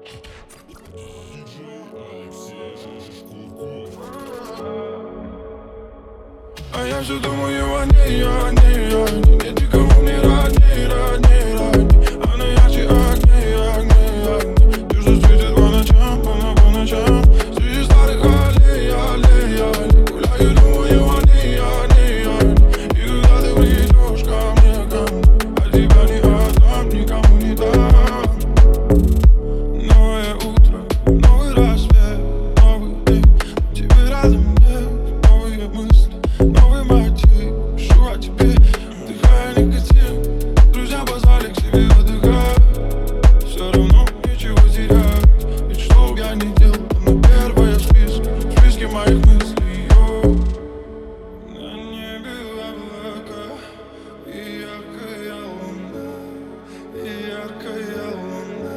А я все думаю о ней, о ней, о ней. Нет никому не родней, родней, родней. Она ярче огней, огней, огней. Ты что светит по ночам, по ночам. Среди старых аллей, аллей, аллей. Гуляю, думаю о ней, о ней, о ней. И когда ты придешь ко мне, а тебя не отдам, никому не дам. Новое утро, новый рассвет, новый день. Тебе рядом нет, новые мысли, новый мотив. Пишу о тебе, вдыхая никотин. Друзья позвали к себе отдыхать. Все равно ничего терять. Ведь что б я ни делал, она первая в списке моих мыслей. На небе облака и яркая луна, и яркая луна.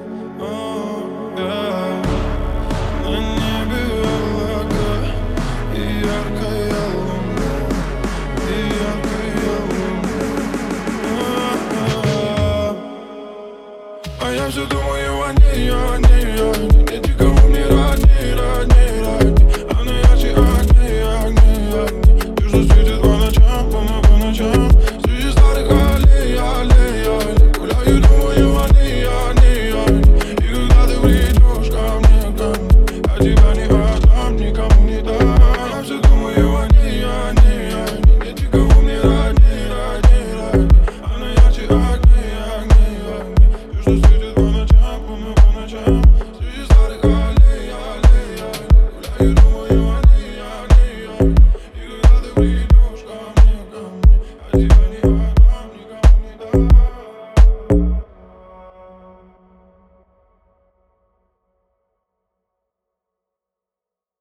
На небе облака и яркая луна, и яркая луна. А я все думаю о ней, о ней, о ней.